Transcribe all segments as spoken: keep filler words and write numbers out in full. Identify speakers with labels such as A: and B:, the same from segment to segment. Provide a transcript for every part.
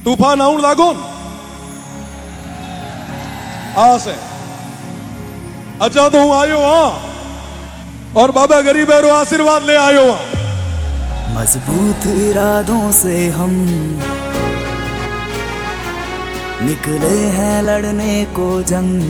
A: तूफान आउण लागो आस है अच्छा तो हूं आयो हाँ और बाबा गरीब रो आशीर्वाद ले आयो हाँ।
B: मजबूत इरादों से हम निकले हैं लड़ने को जंग,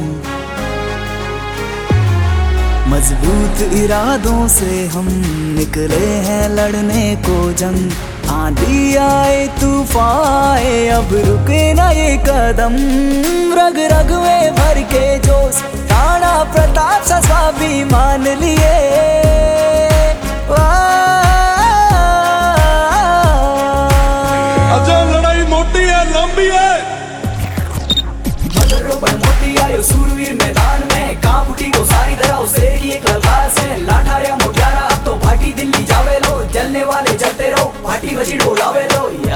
B: मजबूत इरादों से हम निकले हैं लड़ने को जंग। आंधी आए तूफान आए अब रुके ना ये कदम, रग रग में भर के जोश राणा प्रताप सा स्वाभिमान लिए।
A: अच्छा लड़ाई मोटी है लंबी है
B: मोटी आयो सूरवीर मैदान में कांप उठी को सारी तरह से एक ललकार से लाठारिया मोटियारा अब तो भाटी दिल्ली जावे लो, जलने वाले जलते रहो भाटी बजी डोलावे लो या।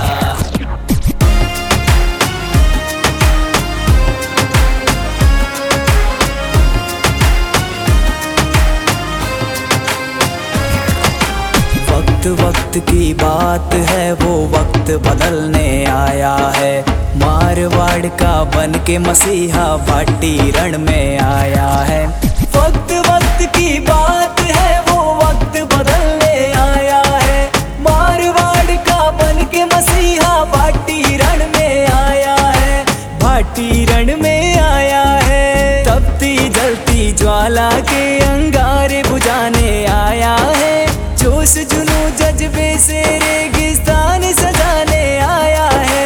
B: वक्त वक्त की बात है वो वक्त बदलने आया है, मारवाड़ का बन के मसीहा भाटी रण में आया है। वक्त वक्त की बात है वो वक्त बदलने आया है, मारवाड़ का बन के मसीहा भाटी रण में आया है, भाटी रण में आया है। तपती जलती ज्वाला के अंगारे बुझाने आया है, जोश जुनू जज्बे से रेगिस्तान सजाने आया है।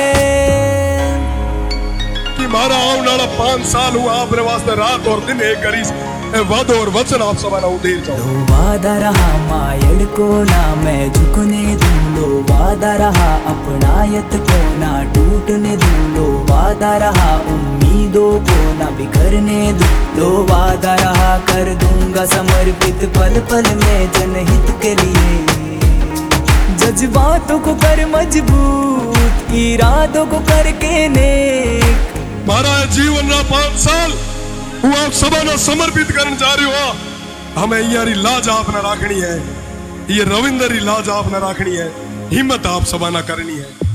A: कि मारा आउण वाला पांच साल हुआ आपरे वास्ते रात और दिन एक करी वादो और वचन आप सभा ना उधेर जाओ।
B: लो वादा रहा मायड़ को ना मैं झुकने दूं, लो वादा रहा अपनायत को ना टूटने दूं, लो वादा रहा उम्मीदों को ना बिखरने दूं, लो वादा रहा कर दूंगा समर्पित पल पल में जनहित के लिए। जज्बातों को कर मजबूत इरादों को करके नेक,
A: मारा जीवन ना पांच साल वो आप सभा ना समर्पित करने जा रहे हो। हमें यारी लाज आपने राखनी है, ये रविंदर लाज आपने राखनी है, हिम्मत आप सभा ना करनी है।